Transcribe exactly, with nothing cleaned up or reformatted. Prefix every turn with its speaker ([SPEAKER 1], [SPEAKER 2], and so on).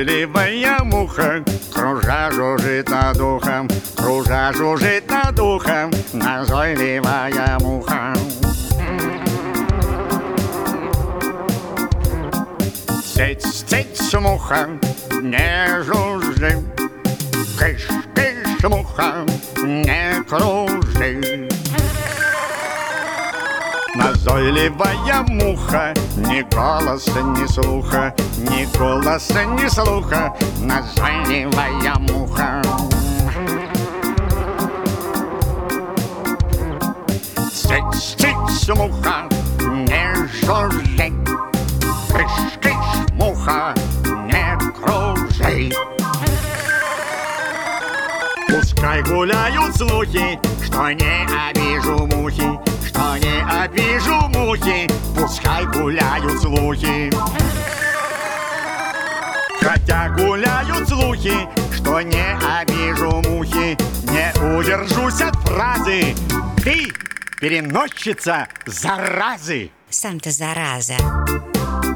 [SPEAKER 1] Назойливая муха, кружа жужжит над ухом, кружа жужжит над ухом, назойливая муха. Цыть, цыть, муха, не жужжи, кыш, кыш, муха, не кружи. Назойливая муха, ни голоса, ни слуха, ни голоса, ни слуха, назойливая муха. Цыть, цыть, муха, не жужжи, кыш, кыш, муха, не кружи. Пускай гуляют слухи, что не обижу мухи, что не обижу мухи, пускай гуляют слухи. Хотя гуляют слухи, что не обижу мухи, не удержусь от фразы: ты переносчица заразы.
[SPEAKER 2] Сам-то зараза.